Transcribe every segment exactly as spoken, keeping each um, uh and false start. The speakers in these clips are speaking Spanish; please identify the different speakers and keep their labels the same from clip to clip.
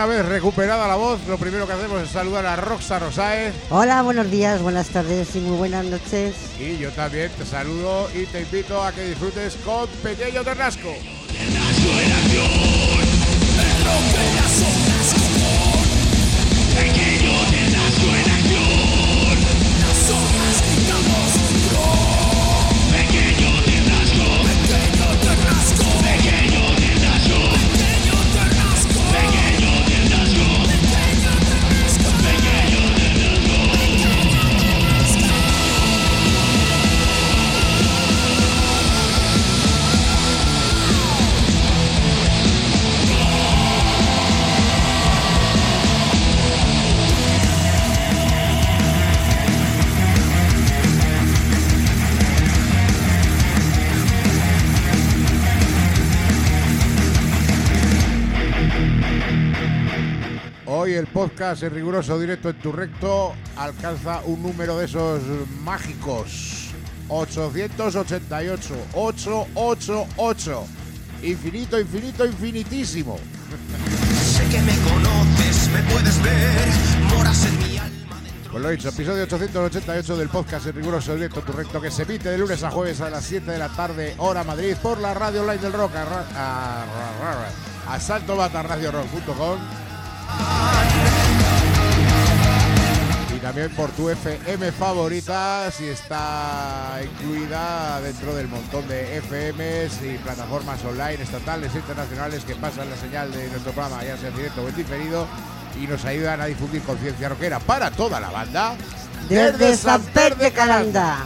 Speaker 1: una vez recuperada la voz, lo primero que hacemos es saludar a Roxa Rosáez.
Speaker 2: Hola, buenos días, buenas tardes y muy buenas noches.
Speaker 1: Y yo también te saludo y te invito a que disfrutes con Pequeño Ternasco.
Speaker 3: Ternasco en acción, el rock de las ondas común. Pequeño Ternasco en acción, las ondas gritamos rock. Pequeño Ternasco, pequeño Ternasco, pequeño Ternasco, pequeño Ternasco, pequeño Ternasco, pequeño Ternasco, pequeño
Speaker 1: Hoy el podcast en riguroso directo en tu recto alcanza un número de esos mágicos. ochocientos ochenta y ocho. ochocientos ochenta y ocho. Infinito, infinito, infinitísimo.
Speaker 3: Sé que me conoces, me puedes ver, moras en mi alma dentro.
Speaker 1: Pues lo dicho, episodio ochocientos ochenta y ocho del podcast en riguroso directo en tu recto, que se emite de lunes a jueves a las siete de la tarde, hora Madrid, por la radio online del rock, a, a, a, a salto bata radio rock punto com. Y también por tu F M favorita, si está incluida dentro del montón de F Ms y plataformas online estatales e internacionales que pasan la señal de nuestro programa, ya sea en directo o en diferido, y nos ayudan a difundir conciencia rockera para toda la banda
Speaker 2: Desde Santer de Calanda.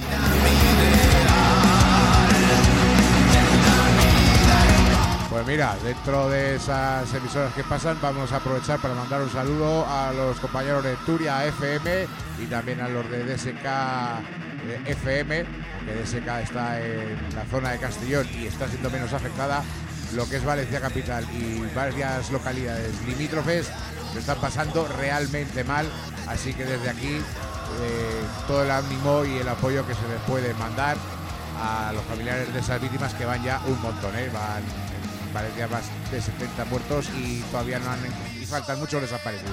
Speaker 1: Pues mira, dentro de esas emisoras que pasan, vamos a aprovechar para mandar un saludo a los compañeros de Turia F M y también a los de D S K F M, que D S K está en la zona de Castellón y está siendo menos afectada. Lo que es Valencia Capital y varias localidades limítrofes lo están pasando realmente mal, así que desde aquí eh, todo el ánimo y el apoyo que se les puede mandar a los familiares de esas víctimas, que van ya un montón, ¿eh? Van en Valencia más de setenta muertos y todavía no han, y faltan muchos desaparecidos,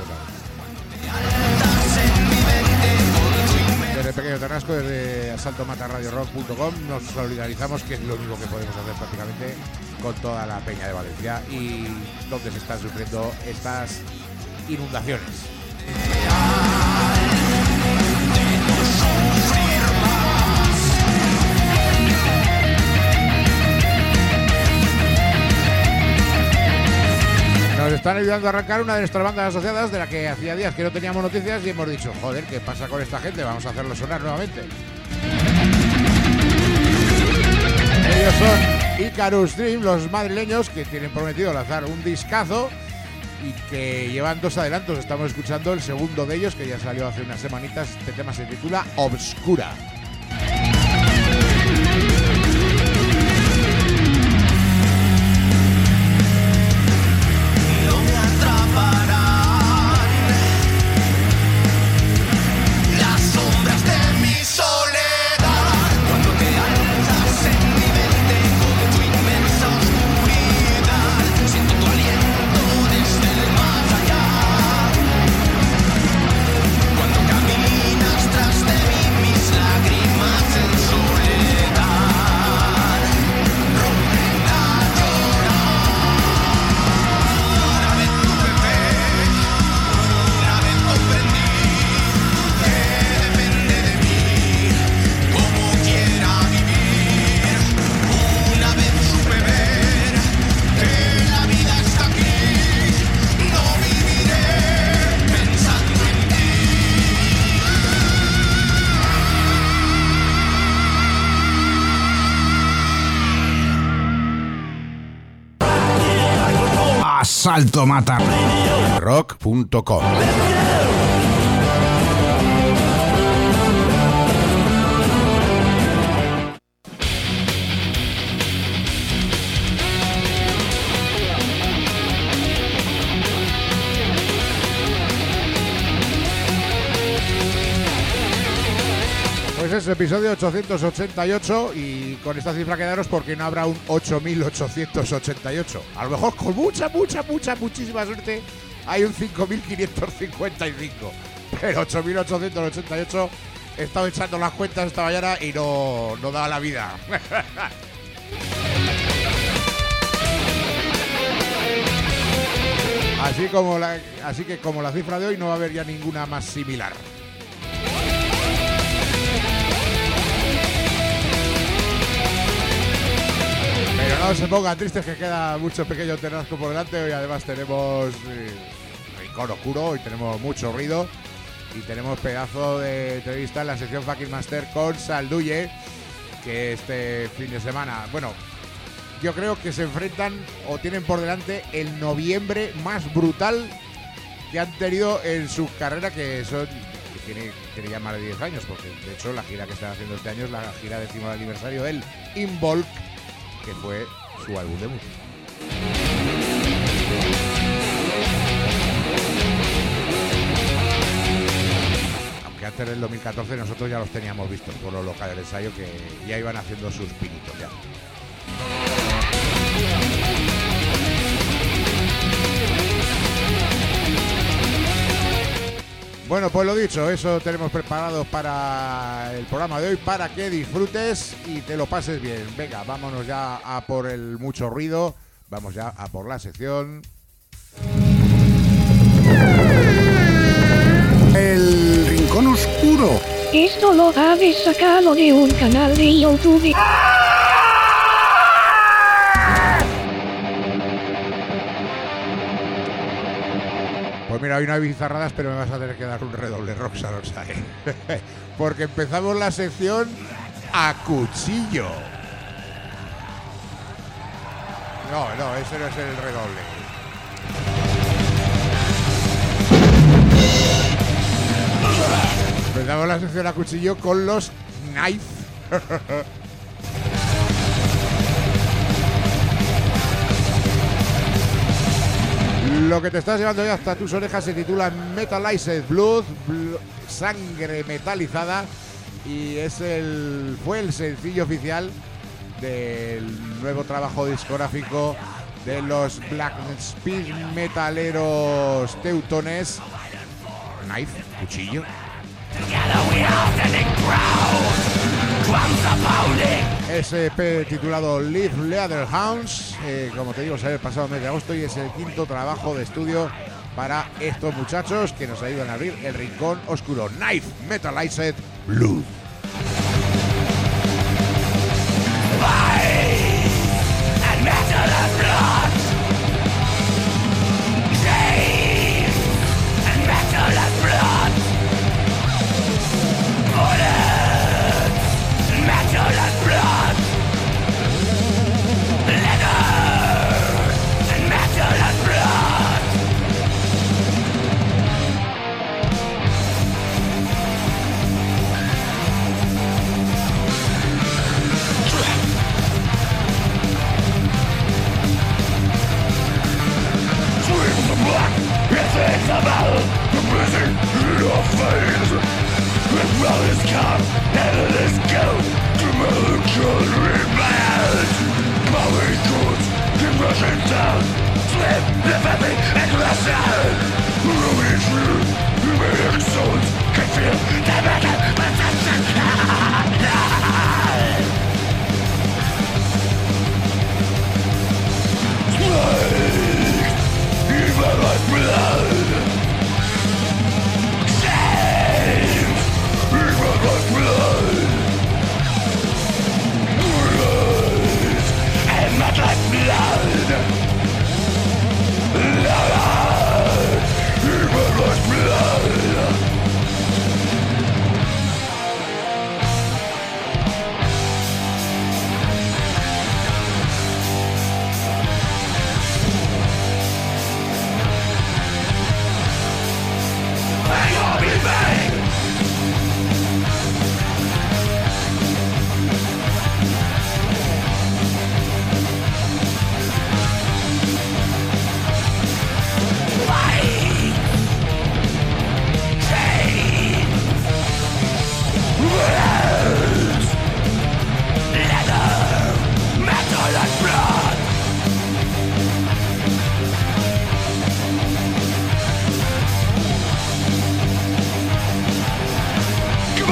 Speaker 1: ¿sabes? Desde Pequeño Ternasco, desde asalto mata radio rock punto com, nos solidarizamos, que es lo único que podemos hacer prácticamente, con toda la peña de Valencia y donde se están sufriendo estas inundaciones. Nos están ayudando a arrancar una de nuestras bandas asociadas, de la que hacía días que no teníamos noticias y hemos dicho, joder, ¿qué pasa con esta gente? Vamos a hacerlo sonar nuevamente. Ellos son Icarus Dream, los madrileños, que tienen prometido lanzar un discazo y que llevan dos adelantos. Estamos escuchando el segundo de ellos, que ya salió hace unas semanitas. Este tema se titula Obscura.
Speaker 4: Asalto mata
Speaker 1: rock punto com. Pues es episodio ochocientos ochenta y ocho, y con esta cifra quedaros porque no habrá un ocho mil ochocientos ochenta y ocho. A lo mejor con mucha, mucha, mucha, muchísima suerte hay un cinco mil quinientos cincuenta y cinco. Pero ocho mil ochocientos ochenta y ocho he estado echando las cuentas esta mañana y no, no daba la vida. Así, como la, así que como la cifra de hoy no va a haber ya ninguna más similar. Pero no se pongan tristes que queda mucho pequeño terrasco por delante. Hoy además tenemos eh, rincón oscuro y tenemos mucho ruido. Y tenemos pedazo de entrevista en la sección Fucking Master con Salduye, que este fin de semana, bueno, yo creo que se enfrentan o tienen por delante el noviembre más brutal que han tenido en su carrera, que son que tiene, tiene ya más de diez años, porque de hecho la gira que están haciendo este año es la gira décimo aniversario del Involk, que fue su álbum debut. Aunque antes del dos mil catorce nosotros ya los teníamos vistos por los locales de ensayo, que ya iban haciendo sus pinitos ya. Bueno, pues lo dicho, eso tenemos preparado para el programa de hoy, para que disfrutes y te lo pases bien. Venga, vámonos ya a por el mucho ruido, vamos ya a por la sección...
Speaker 4: El Rincón Oscuro.
Speaker 5: Esto lo habéis sacado de un canal de YouTube.
Speaker 1: Pues mira, hoy no hay bizarradas, pero me vas a tener que dar un redoble, Roxanne, ¿sabes? Porque empezamos la sección a cuchillo. No, no, ese no es el redoble. Empezamos la sección a cuchillo con los knife. Lo que te estás llevando ya hasta tus orejas se titula Metalized Blood, Blood, sangre metalizada, y es el fue el sencillo oficial del nuevo trabajo discográfico de los Black Speed metaleros teutones. Knife, cuchillo. Ese E P titulado Live Leatherhounds, eh, como te digo, salió el pasado mes de agosto y es el quinto trabajo de estudio para estos muchachos que nos ayudan a abrir el rincón oscuro. Knife, Metalized Blood.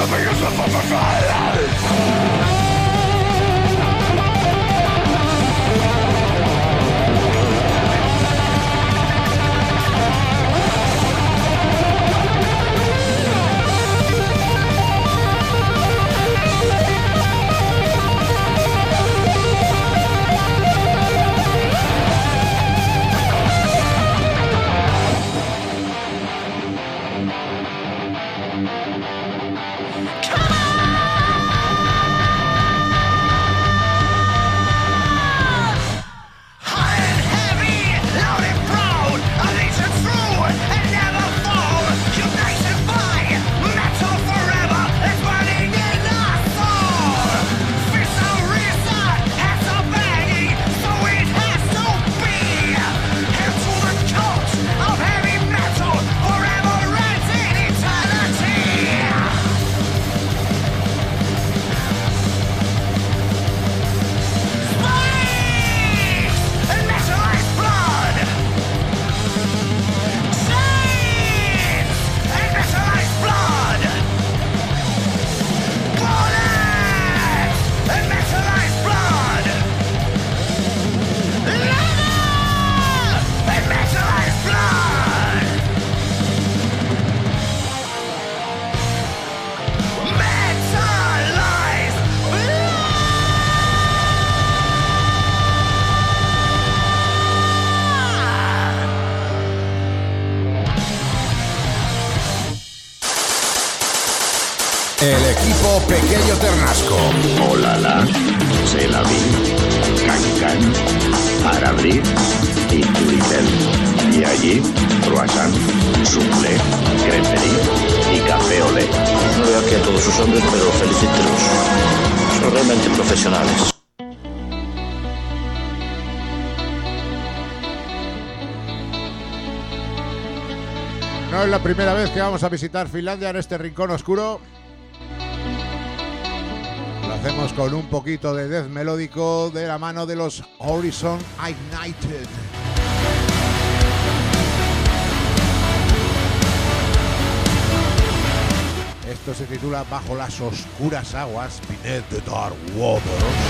Speaker 6: El equipo Pequeño Ternasco.
Speaker 7: Olala, Selavi, Cancan, Arabri y Turitel. Y allí, croissant, soufflé, creperie y café olé.
Speaker 8: No veo aquí a todos sus hombres, pero felicítelos. Son realmente profesionales.
Speaker 1: No es la primera vez que vamos a visitar Finlandia en este rincón oscuro. Lo hacemos con un poquito de death melódico de la mano de los Horizon Ignited. Esto se titula Bajo las oscuras aguas, Beneath the Dark Waters.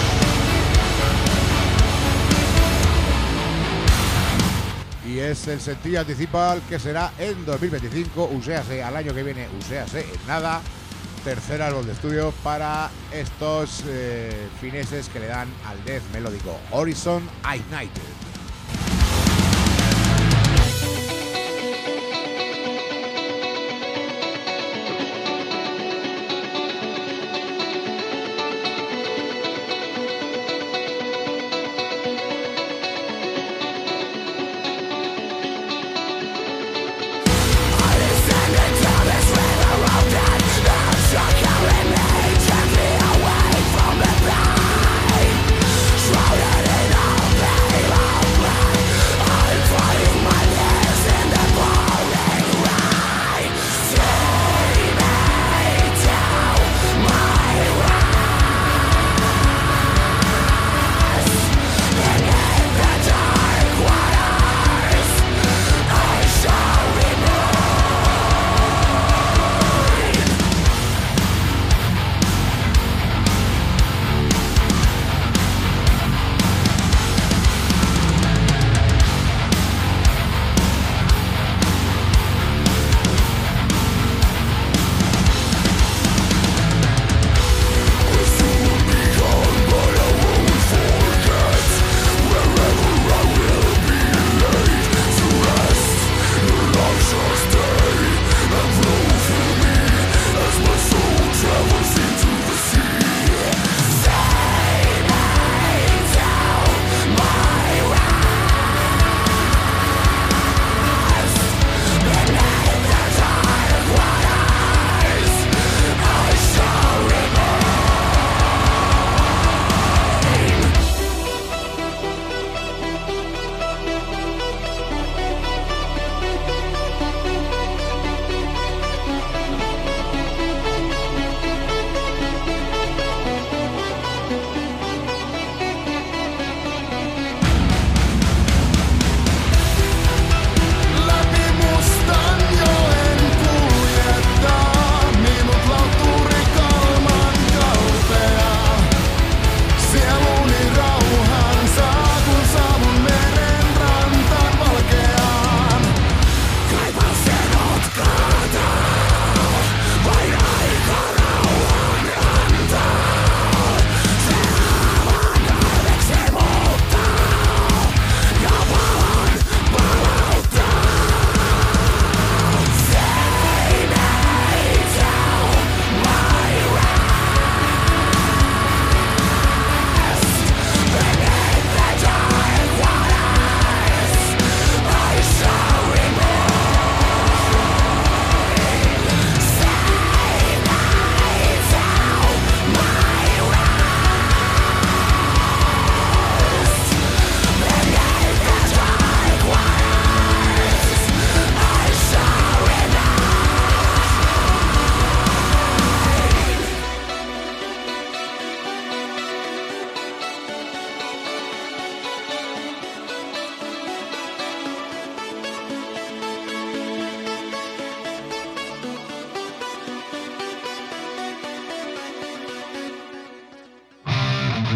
Speaker 1: Y es el sencillo anticipal que será en dos mil veinticinco, uséase al año que viene, uséase en nada. Tercer álbum de estudio para estos eh, fineses que le dan al death melódico, Horizon Ignited.
Speaker 9: Shrouded in a veil of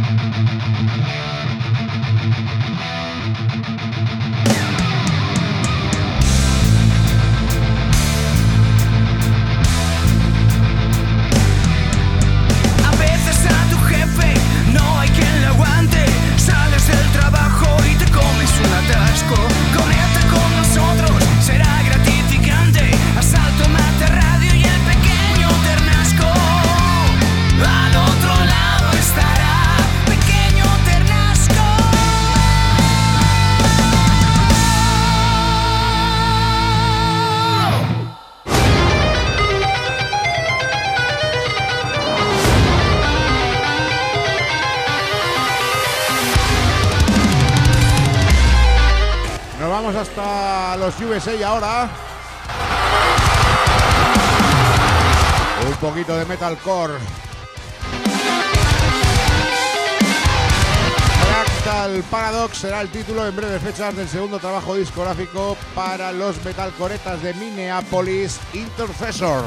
Speaker 1: Hasta los U S A ahora. Un poquito de metalcore. Fractal Paradox será el título en breves fechas del segundo trabajo discográfico para los metalcoretas de Minneapolis, Intercessor.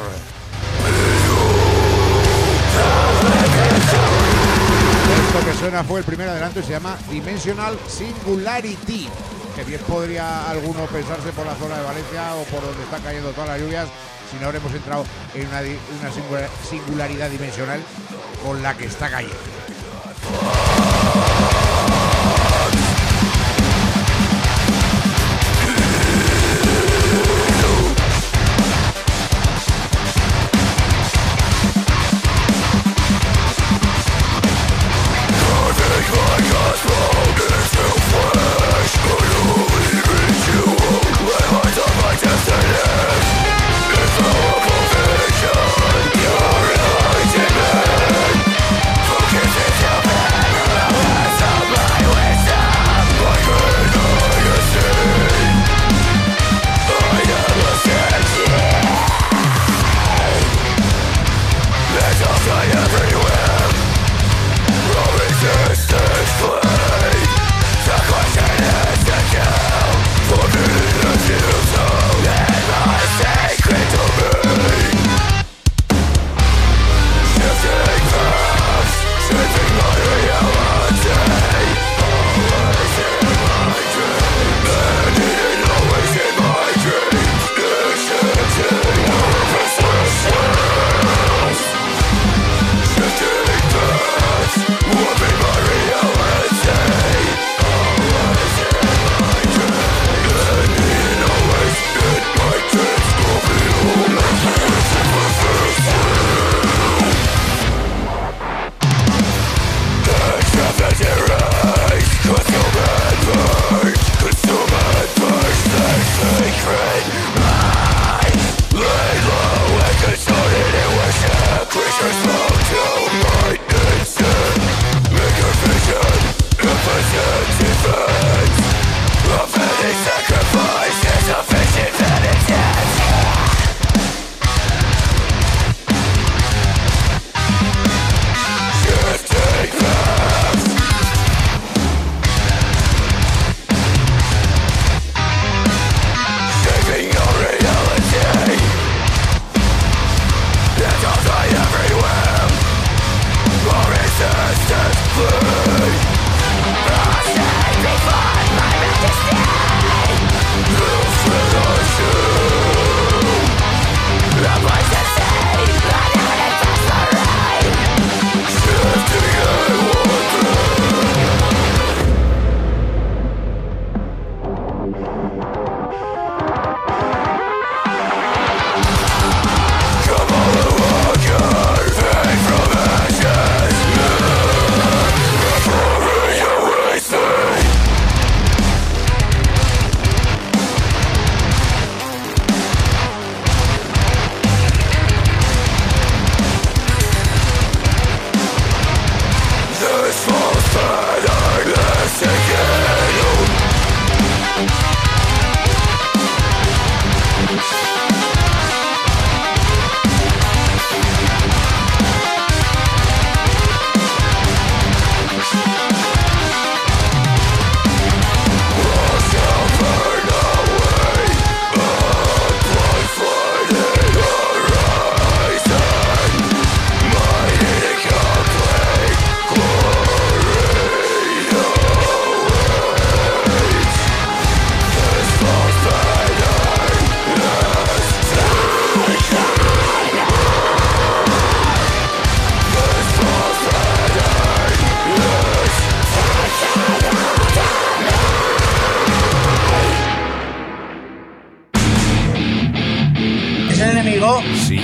Speaker 1: Esto que suena fue el primer adelanto y se llama Dimensional Singularity. Que bien podría alguno pensarse por la zona de Valencia o por donde están cayendo todas las lluvias, si no habremos entrado en una, una singularidad dimensional con la que está cayendo.
Speaker 3: Focus is your path.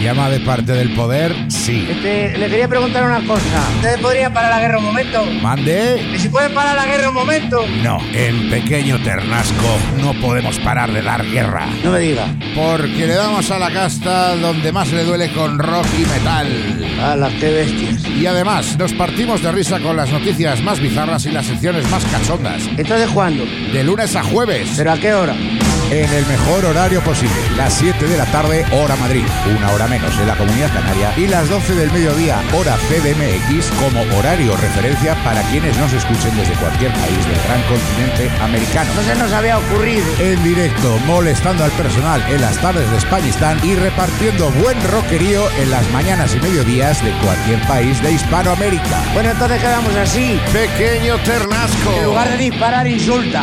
Speaker 1: llama de parte del poder, sí.
Speaker 9: Este, le quería preguntar una cosa. ¿Ustedes podrían parar la guerra un momento?
Speaker 1: ¿Mande?
Speaker 9: ¿Y si pueden parar la guerra un momento?
Speaker 6: No, en Pequeño Ternasco no podemos parar de dar guerra.
Speaker 9: No me diga.
Speaker 6: Porque le damos a la casta donde más le duele con rock y metal.
Speaker 9: ¡Hala, qué bestias!
Speaker 6: Y además, nos partimos de risa con las noticias más bizarras y las secciones más cachondas.
Speaker 9: ¿Entonces cuándo?
Speaker 6: De lunes a jueves.
Speaker 9: ¿Pero a qué hora?
Speaker 1: En el mejor horario posible, las siete de la tarde, hora Madrid, una hora menos en la Comunidad Canaria, y las doce del mediodía, hora C D M X, como horario referencia para quienes nos escuchen desde cualquier país del gran continente americano.
Speaker 9: No se nos había ocurrido.
Speaker 1: En directo, molestando al personal en las tardes de Españistán y repartiendo buen rockerío en las mañanas y mediodías de cualquier país de Hispanoamérica.
Speaker 9: Bueno, entonces quedamos así.
Speaker 6: Pequeño Ternasco.
Speaker 9: En lugar de disparar, insulta.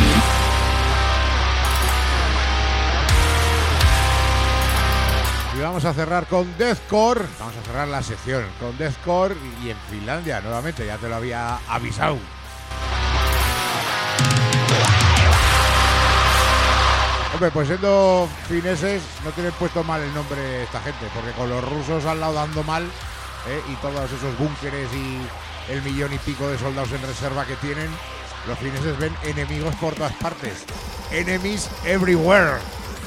Speaker 1: Y vamos a cerrar con Deathcore. Vamos a cerrar la sección con Deathcore y en Finlandia nuevamente, ya te lo había avisado. Hombre, pues siendo fineses no tienen puesto mal el nombre esta gente, porque con los rusos al lado dando mal, ¿eh? Y todos esos búnkeres y el millón y pico de soldados en reserva que tienen, los fineses ven enemigos por todas partes. Enemies everywhere.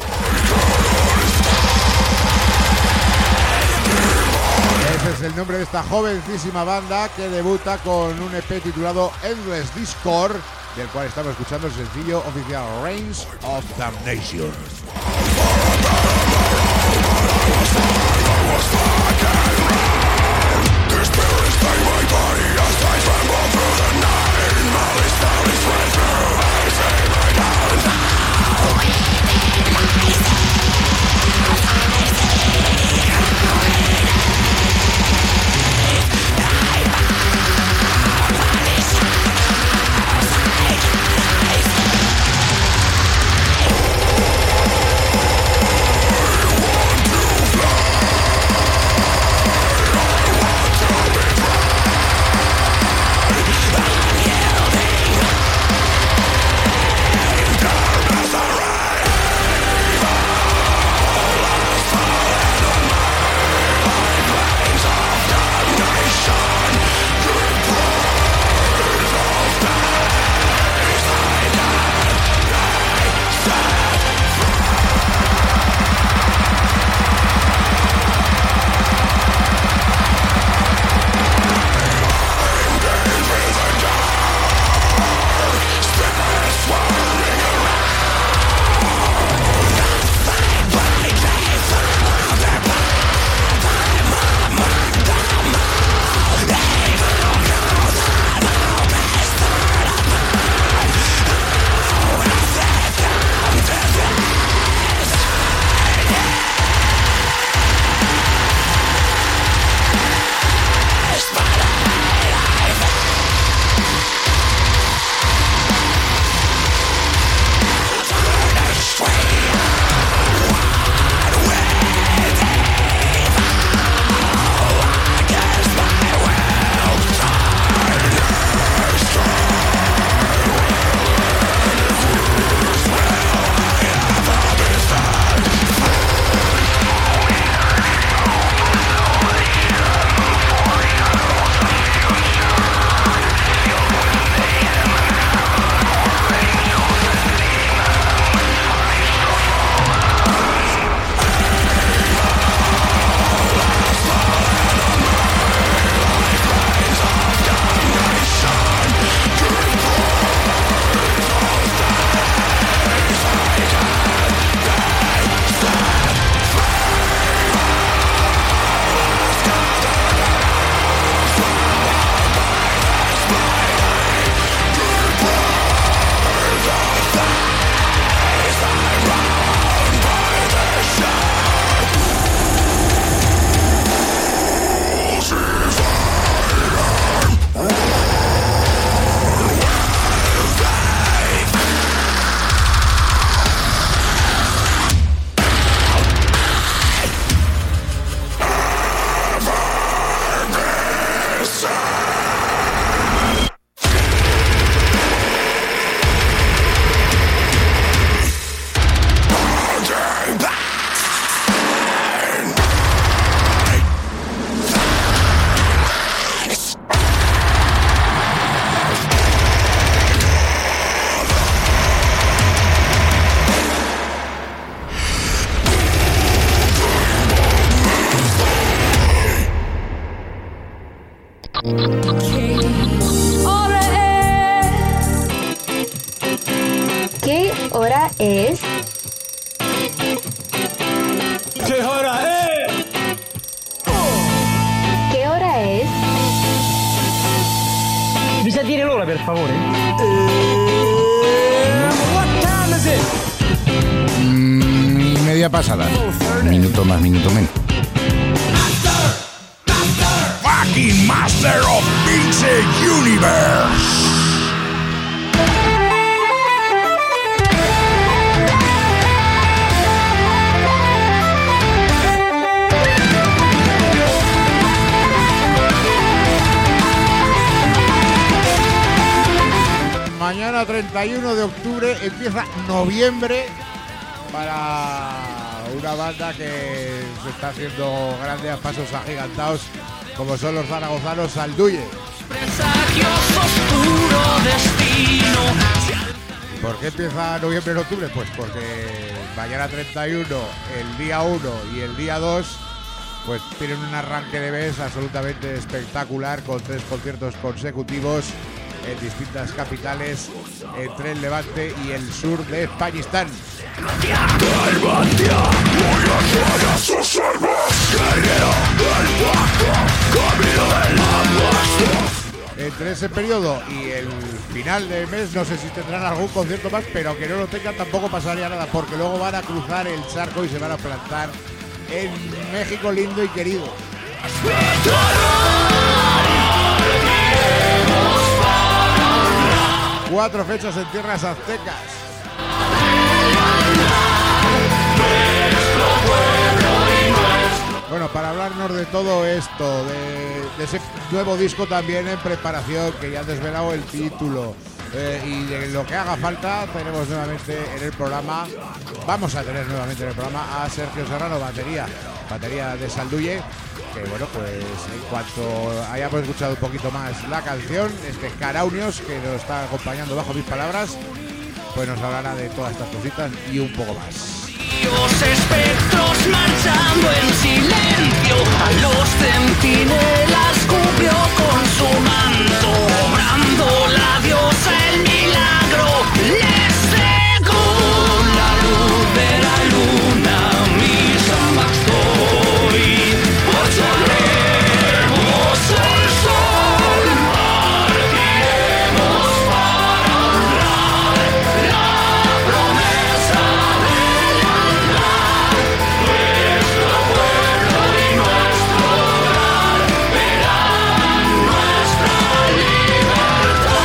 Speaker 1: Ese es el nombre de esta jovencísima banda que debuta con un E P titulado Endless Discord, del cual estamos escuchando el sencillo oficial Reigns of Damnation.
Speaker 10: ¿Qué hora es?
Speaker 3: ¿Qué hora es?
Speaker 10: ¿Qué hora es?
Speaker 9: Mi sa dire l'ora, per favore?
Speaker 3: What time is it?
Speaker 6: Mm, y media pasada. Minuto más, minuto menos.
Speaker 4: Fucking Master of Pixel Universe.
Speaker 1: Mañana treinta y uno de octubre empieza noviembre para una banda que se está haciendo grandes a pasos agigantados, como son los zaragozanos Salduye. ¿Por qué empieza noviembre en octubre? Pues porque mañana treinta y uno, el día uno y el día dos pues tienen un arranque de mes absolutamente espectacular, con tres conciertos consecutivos en distintas capitales entre el Levante y el sur de Españistán. Entre ese periodo y el final del mes no sé si tendrán algún concierto más, pero que no lo tengan tampoco pasaría nada, porque luego van a cruzar el charco y se van a plantar en México lindo y querido. Cuatro fechas en tierras aztecas. Bueno, para hablarnos de todo esto, de, de ese nuevo disco también en preparación, que ya han desvelado el título, eh, y de lo que haga falta, tenemos nuevamente en el programa, vamos a tener nuevamente en el programa a Sergio Serrano, batería, batería de Salduye, que bueno, pues en cuanto hayamos escuchado un poquito más la canción, este Caraunios, que nos está acompañando bajo mis palabras, pues nos hablará de todas estas cositas y un poco más.
Speaker 3: Los espectros marchando en silencio, a los centinelas cubrió con su manto, obrando la diosa el milagro, les cegó la luz de la luna, mi San Baxtoy, por sobremos el sol, partiremos para honrar la promesa de nuestro pueblo y nuestro hogar, verán nuestra libertad.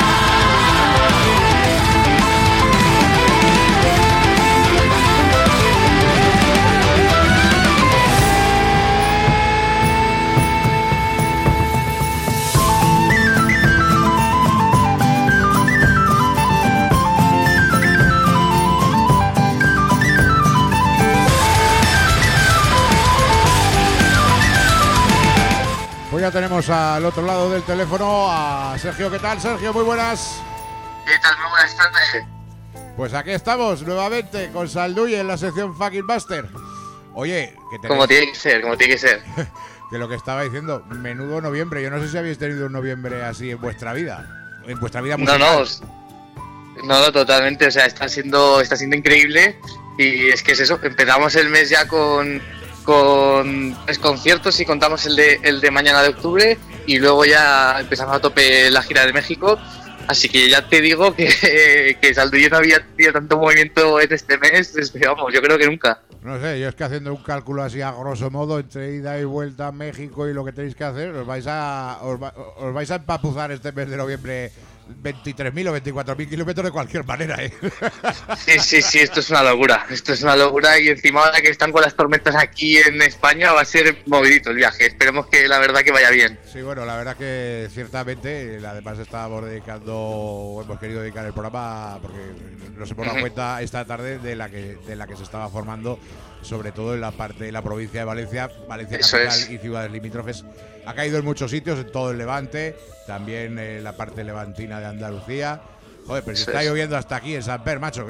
Speaker 1: Pues ya tenemos al otro lado del teléfono a Sergio. ¿Qué tal, Sergio? Muy buenas.
Speaker 11: ¿Qué tal? Muy buenas tardes.
Speaker 1: Pues aquí estamos nuevamente con Salduye en la sección Fucking Master. Oye, que tenéis...
Speaker 11: Como tiene que ser, como tiene que ser.
Speaker 1: que lo que estaba diciendo, menudo noviembre. Yo no sé si habéis tenido un noviembre así en vuestra vida. En vuestra vida musical.
Speaker 11: No, no, no, no, totalmente. O sea, está siendo, está siendo increíble. Y es que es eso, empezamos el mes ya con, con tres conciertos y contamos el de, el de mañana de octubre. Y luego ya empezamos a tope la gira de México. Así que ya te digo que, que Salduye no había tenido tanto movimiento en este mes, desde, vamos, yo creo que nunca.
Speaker 1: No sé, yo es que haciendo un cálculo así a grosso modo entre ida y vuelta a México y lo que tenéis que hacer, os vais a os, va, os vais a empapuzar este mes de noviembre veintitrés mil o veinticuatro mil kilómetros de cualquier manera, ¿eh?
Speaker 11: Sí, sí, sí, esto es una locura, esto es una locura y encima ahora que están con las tormentas aquí en España va a ser movidito el viaje, esperemos que la verdad que vaya bien.
Speaker 1: Sí, bueno, la verdad que ciertamente, además estábamos dedicando, hemos querido dedicar el programa porque nos hemos dado cuenta esta tarde de la que de la que se estaba formando, sobre todo en la parte de la provincia de Valencia, Valencia capital y ciudades limítrofes. Ha caído en muchos sitios, en todo el Levante, también en la parte levantina de Andalucía. Joder, pero si está lloviendo hasta aquí en San Per, macho.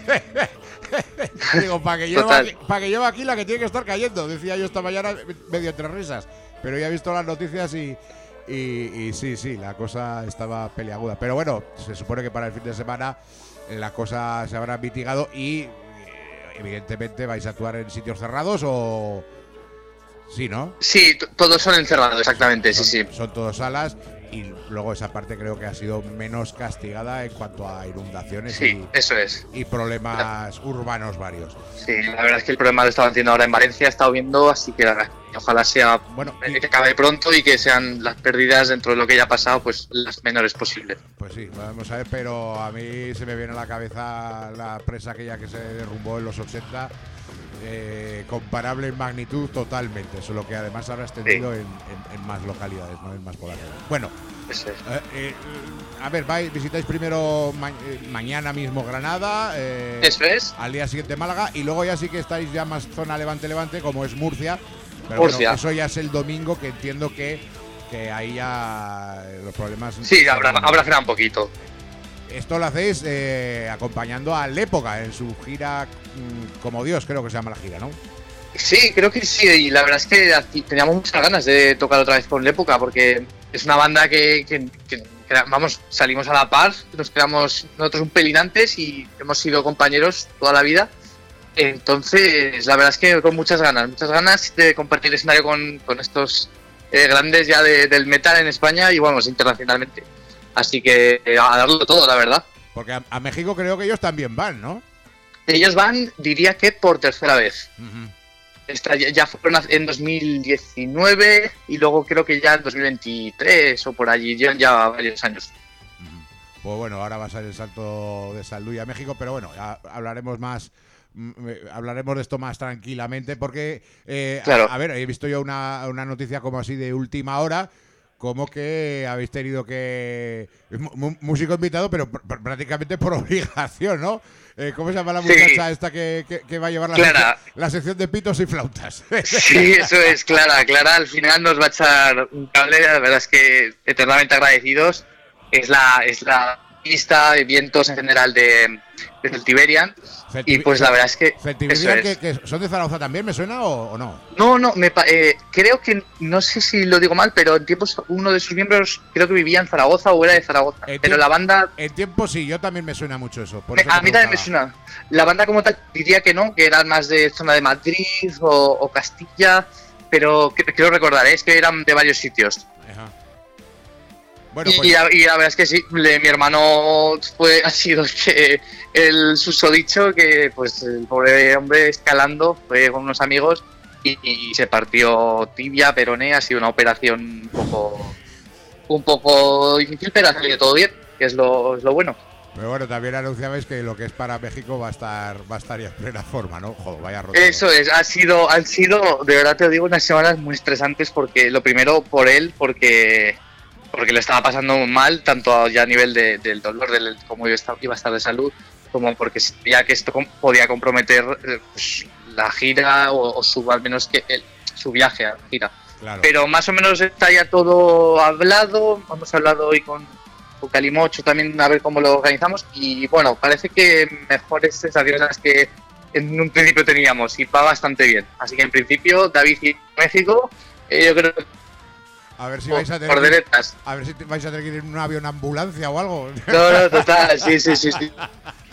Speaker 1: Digo, para que, lleve aquí, pa que lleve aquí la que tiene que estar cayendo. Decía yo esta mañana medio entre risas. Pero ya he visto las noticias y, y, y sí, sí, la cosa estaba peliaguda. Pero bueno, se supone que para el fin de semana la cosa se habrá mitigado y evidentemente vais a actuar en sitios cerrados o... Sí, ¿no?
Speaker 11: Sí, t- todos son encerrados, exactamente,
Speaker 1: son,
Speaker 11: sí, sí.
Speaker 1: Son todos salas y luego esa parte creo que ha sido menos castigada en cuanto a inundaciones
Speaker 11: sí,
Speaker 1: y,
Speaker 11: eso es.
Speaker 1: y problemas la... urbanos varios.
Speaker 11: Sí, la verdad es que el problema lo estaban haciendo ahora en Valencia, he estado viendo, así que la, ojalá sea
Speaker 1: bueno,
Speaker 11: y... que acabe pronto y que sean las pérdidas dentro de lo que ya ha pasado pues las menores posibles.
Speaker 1: Pues sí, vamos a ver, pero a mí se me viene a la cabeza la presa aquella que se derrumbó en los ochenta. Eh, comparable en magnitud totalmente, solo que además ahora extendido sí. en, en, en más localidades, no en más poblaciones. Bueno,
Speaker 11: es.
Speaker 1: eh, eh, a ver, vais, visitáis primero ma- eh, mañana mismo Granada, eh,
Speaker 11: eso es.
Speaker 1: Al día siguiente Málaga y luego ya sí que estáis ya más zona levante-levante como es Murcia, pero
Speaker 11: Murcia.
Speaker 1: Bueno, eso ya es el domingo que entiendo que, que ahí ya los problemas...
Speaker 11: Sí, habrá, habrá frenado un poquito.
Speaker 1: Esto lo hacéis eh, acompañando a L'Época en su gira mmm, Como Dios, creo que se llama la gira, ¿no?
Speaker 11: Sí, creo que sí, y la verdad es que teníamos muchas ganas de tocar otra vez con L'Época, porque es una banda que, que, que, que vamos, salimos a la par, nos quedamos nosotros un pelín antes y hemos sido compañeros toda la vida. Entonces, la verdad es que con muchas ganas, muchas ganas de compartir escenario con, con estos eh, grandes ya de, del metal en España y, bueno, internacionalmente. Así que a darlo todo, la verdad.
Speaker 1: Porque a, a México creo que ellos también van, ¿no?
Speaker 11: Ellos van, diría que por tercera vez.
Speaker 1: Uh-huh.
Speaker 11: Esta, ya, ya fueron en dos mil diecinueve y luego creo que ya en dos mil veintitrés o por allí, llevan ya varios años.
Speaker 1: Uh-huh. Pues bueno, ahora va a ser el salto de San Luis a México, pero bueno, ya hablaremos más... Hablaremos de esto más tranquilamente porque, eh,
Speaker 11: claro.
Speaker 1: a, a ver, he visto yo una, una noticia como así de última hora. Como que habéis tenido que... M- músico invitado, pero pr- prácticamente por obligación, ¿no? Eh, ¿Cómo se llama la muchacha sí. esta que, que, que va a llevar la, sección, la sección de pitos y flautas?
Speaker 11: Sí, eso es, Clara. Clara al final nos va a echar un cable, la verdad es que eternamente agradecidos. Es la es la pista de vientos en general de, de Celtiberian. Celtib- y pues la verdad es que...
Speaker 1: ¿Celtiberian es. que, que son de Zaragoza también, me suena o, o no?
Speaker 11: No, no, me eh, creo que, no sé si lo digo mal, pero en tiempos uno de sus miembros creo que vivía en Zaragoza o era de Zaragoza. En pero tiempo, la banda...
Speaker 1: En tiempo sí, yo también me suena mucho eso. Por
Speaker 11: me,
Speaker 1: eso
Speaker 11: a mí también me suena. La banda como tal diría que no, que eran más de zona de Madrid o, o Castilla, pero quiero recordar, ¿eh? Es que eran de varios sitios.
Speaker 1: Ajá. Bueno,
Speaker 11: y,
Speaker 1: pues...
Speaker 11: y, la, y la verdad es que sí, le, mi hermano fue ha sido que el susodicho que pues el pobre hombre escalando fue con unos amigos y, y se partió tibia, peroné, ha sido una operación un poco un poco difícil, pero ha salido todo bien, que es lo, es lo bueno.
Speaker 1: Pero bueno, también anunciabais que lo que es para México va a estar va a estar ya en plena forma, ¿no? Joder, vaya roto.
Speaker 11: Eso es, ha sido, han sido, de verdad te digo, unas semanas muy estresantes porque lo primero por él, porque porque le estaba pasando mal, tanto ya a nivel de, del dolor, del cómo iba a estar de salud, como porque sabía que esto podía comprometer pues, la gira o, o su, al menos que el, su viaje a la gira.
Speaker 1: Claro.
Speaker 11: Pero más o menos está ya todo hablado, hemos hablado hoy con, con Calimocho también a ver cómo lo organizamos y bueno, parece que mejores sensaciones las que en un principio teníamos y va bastante bien. Así que en principio David y México, eh, yo creo que
Speaker 1: A ver si vais a tener
Speaker 11: que,
Speaker 1: a ver si vais a tener que ir en un avión ambulancia o algo.
Speaker 11: No, no, total, sí, sí, sí, sí.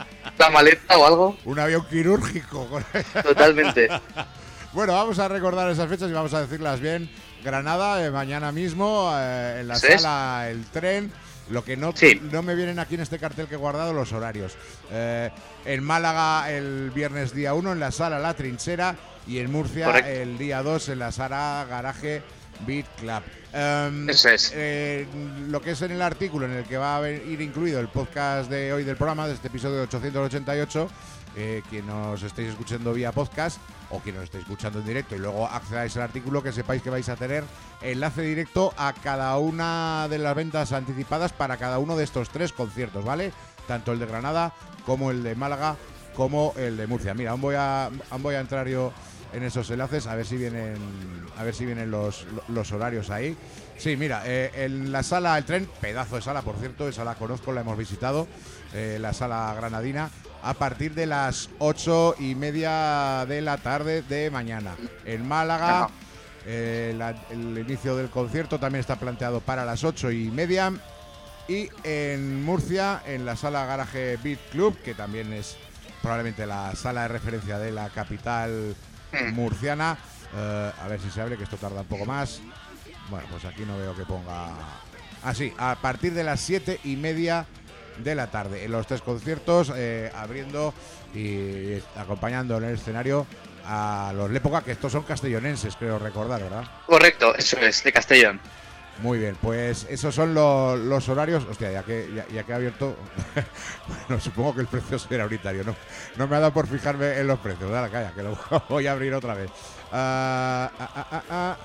Speaker 11: La maleta o algo.
Speaker 1: Un avión quirúrgico.
Speaker 11: Totalmente.
Speaker 1: Bueno, vamos a recordar esas fechas y vamos a decirlas bien. Granada, eh, mañana mismo, eh, en la
Speaker 11: ¿Sí?
Speaker 1: sala El Tren. Lo que no,
Speaker 11: sí.
Speaker 1: no me vienen aquí en este cartel que he guardado, los horarios. Eh, en Málaga el viernes día uno, en la sala La Trinchera. Y en Murcia Correcto. el día dos, en la sala Garaje Beat Club. Um,
Speaker 11: Eso es.
Speaker 1: Eh, lo que es en el artículo en el que va a ir incluido el podcast de hoy del programa, de este episodio ochocientos ochenta y ocho, eh, quien nos estéis escuchando vía podcast o quien nos estéis escuchando en directo y luego accedáis al artículo, que sepáis que vais a tener enlace directo a cada una de las ventas anticipadas para cada uno de estos tres conciertos, ¿vale? Tanto el de Granada como el de Málaga como el de Murcia. Mira, aún voy a, aún voy a entrar yo en esos enlaces a ver si vienen a ver si vienen los, los horarios ahí. Sí, mira, eh, en la sala El Tren, pedazo de sala, por cierto, esa la conozco, la hemos visitado, eh, la sala granadina, a partir de las ocho y media de la tarde de mañana. En Málaga, Eh, la, el inicio del concierto también está planteado para las ocho y media. Y en Murcia, en la sala Garage Beat Club, que también es probablemente la sala de referencia de la capital murciana. Eh, a ver si se abre, que esto tarda un poco más. Bueno, pues aquí no veo que ponga... Ah, sí, a partir de las siete y media de la tarde. En los tres conciertos, eh, abriendo y acompañando en el escenario a los Lépoca, que estos son castellonenses, creo recordar, ¿verdad?
Speaker 11: Correcto, eso es, de Castellón.
Speaker 1: Muy bien, pues esos son lo, los horarios. Hostia, ya que, ya, ya que he abierto... bueno, supongo que el precio será unitario, ¿no? No me ha dado por fijarme en los precios. Dale, calla, que lo voy a abrir otra vez. Uh, ah, ah, ah, ah.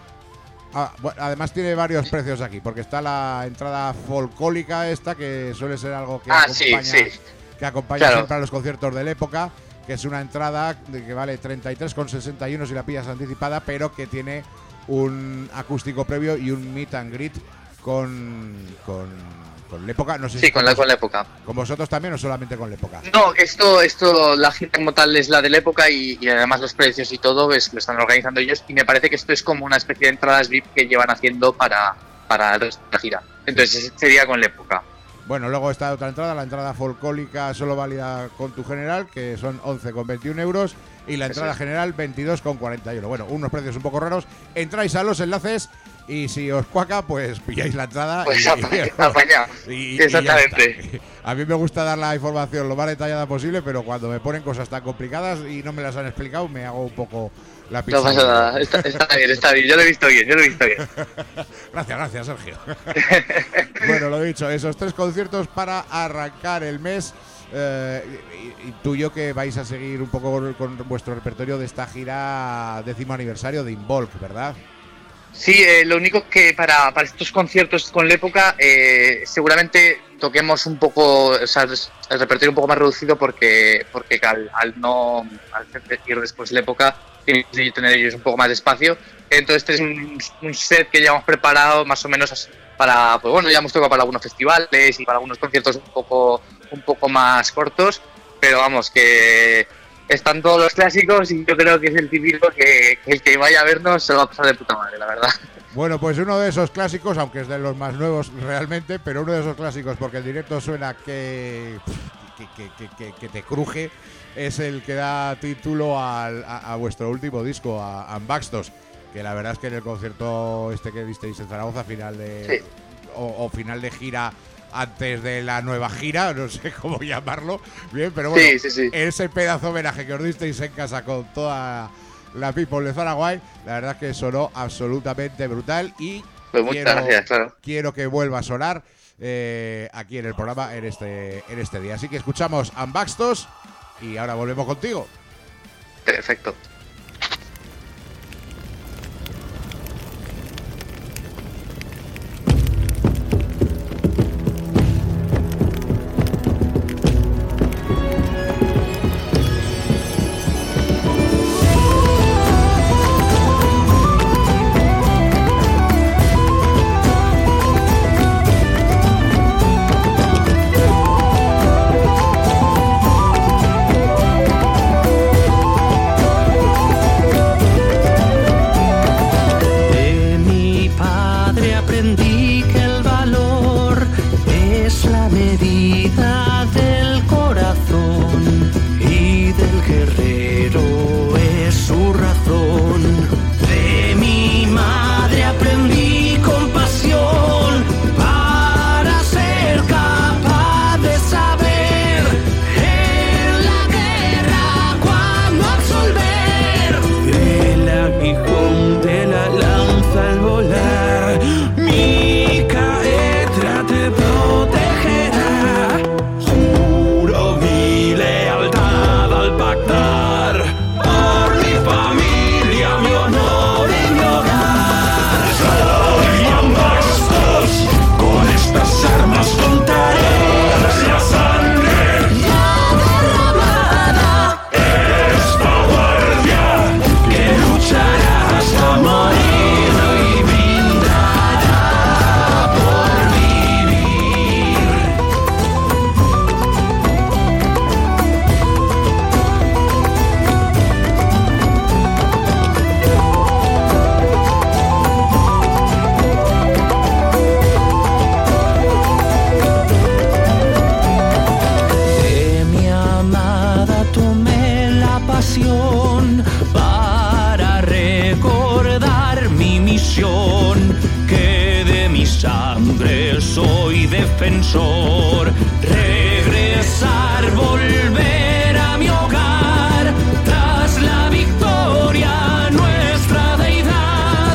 Speaker 1: Ah, bueno, además tiene varios precios aquí, porque está la entrada folclórica esta, que suele ser algo que
Speaker 11: ah,
Speaker 1: acompaña,
Speaker 11: sí, sí.
Speaker 1: Que acompaña
Speaker 11: claro.
Speaker 1: siempre a los conciertos de la época, que es una entrada que vale treinta y tres con sesenta y uno si la pillas anticipada, pero que tiene un acústico previo y un meet and greet con, con, con la época. No sé
Speaker 11: sí,
Speaker 1: si
Speaker 11: con la, con la época.
Speaker 1: ¿Con vosotros también o solamente con la época?
Speaker 11: No, esto, esto la gira como tal es la de la época y, y además los precios y todo es, lo están organizando ellos y me parece que esto es como una especie de entradas V I P que llevan haciendo para, para la gira. Entonces sería con la época.
Speaker 1: Bueno, luego está otra entrada, la entrada folclórica solo válida con tu general, que son once con veintiún euros, y la entrada general veintidós con cuarenta y uno. Bueno, unos precios un poco raros. Entráis a los enlaces y si os cuaca, pues pilláis la entrada.
Speaker 11: Pues
Speaker 1: y,
Speaker 11: apaña.
Speaker 1: Y, y,
Speaker 11: Exactamente.
Speaker 1: Y a mí me gusta dar la información lo más detallada posible, pero cuando me ponen cosas tan complicadas y no me las han explicado, me hago un poco la pizza.
Speaker 11: No pasa nada, está, está bien, está bien. Yo lo he visto bien, yo lo he visto bien.
Speaker 1: Gracias, gracias, Sergio. Bueno, lo dicho, esos tres conciertos para arrancar el mes. Eh, intuyo que vais a seguir un poco con, con vuestro repertorio de esta gira décimo aniversario de Involk, ¿verdad?
Speaker 11: Sí, eh, lo único que para, para estos conciertos con la época eh, seguramente toquemos un poco, o sea, el repertorio un poco más reducido porque porque al, al no al ir después de la época tienen que tener ellos un poco más de espacio. Entonces este es un, un set que ya hemos preparado más o menos para, pues bueno, ya hemos tocado para algunos festivales y para algunos conciertos un poco un poco más cortos, pero vamos, que están todos los clásicos y yo creo que es el típico que, que el que vaya a vernos se lo va a pasar de puta madre, la verdad.
Speaker 1: Bueno, pues uno de esos clásicos, aunque es de los más nuevos realmente, pero uno de esos clásicos, porque el directo suena que, que, que, que, que, que te cruje, es el que da título al, a, a vuestro último disco, a Ambaxtos, que la verdad es que en el concierto este que visteis en Zaragoza, final de sí. o, o final de gira antes de la nueva gira, no sé cómo llamarlo, bien, pero bueno,
Speaker 11: sí, sí, sí.
Speaker 1: ese pedazo de homenaje que os disteis en casa con toda la people de Zaragoza, la verdad es que sonó absolutamente brutal y
Speaker 11: pues muchas
Speaker 1: quiero,
Speaker 11: gracias, claro.
Speaker 1: quiero que vuelva a sonar eh, aquí en el programa en este, en este día. Así que escuchamos Ambaxtos y ahora volvemos contigo.
Speaker 11: Perfecto.
Speaker 12: Mi caetra te protegerá. sangre soy defensor. Regresar, volver a mi hogar, tras la victoria nuestra deidad,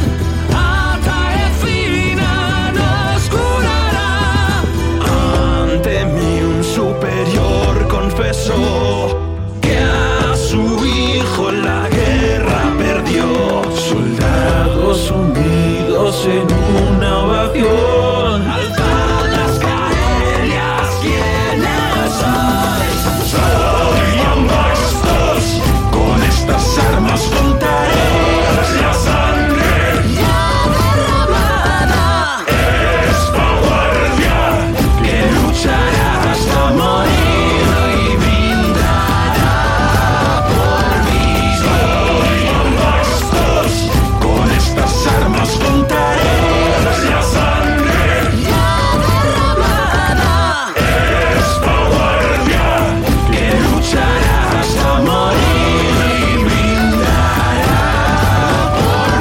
Speaker 12: Ataecina nos curará. Ante mí un superior confesó que a su hijo en la guerra perdió. Soldados unidos en una ovación, alzad las caerías, ¿quiénes sois? Soy ambastos, con estas armas contaré la sangre ya derramada. Esta guardia que luchará hasta morir y brindará por mí. Soy ambastos, con estas armas contaré la sangre ya derramada. Esta guardia que luchará hasta morir y brindará por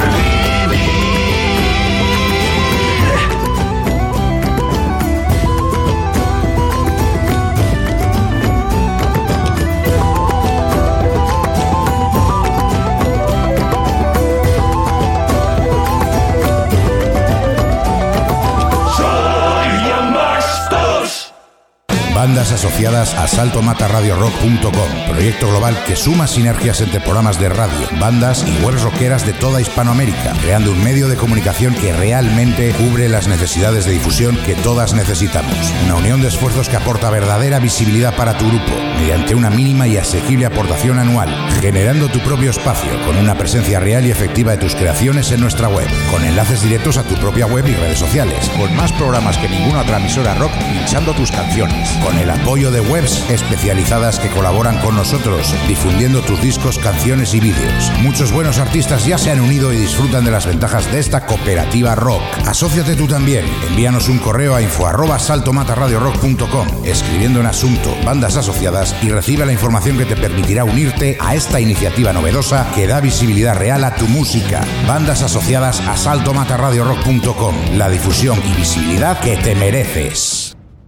Speaker 12: Soy ambastos.
Speaker 6: Bandas asociadas a salto mata radio rock punto com, proyecto global que suma sinergias entre programas de radio, bandas y webs rockeras de toda Hispanoamérica, creando un medio de comunicación que realmente cubre las necesidades de difusión que todas necesitamos. Una unión de esfuerzos que aporta verdadera visibilidad para tu grupo, mediante una mínima y asequible aportación anual, generando tu propio espacio, con una presencia real y efectiva de tus creaciones en nuestra web, con enlaces directos a tu propia web y redes sociales, con más programas que ninguna otra emisora rock pinchando tus canciones, con el apoyo de webs especializadas que colaboran con nosotros, difundiendo tus discos, canciones y vídeos. Muchos buenos artistas ya se han unido y disfrutan de las ventajas de esta cooperativa rock. Asóciate tú también. Envíanos un correo a info arroba salto mata radio rock punto com, escribiendo en asunto bandas asociadas, y recibe la información que te permitirá unirte a esta iniciativa novedosa que da visibilidad real a tu música. Bandas asociadas a salto mata radio rock punto com, la difusión y visibilidad que te mereces.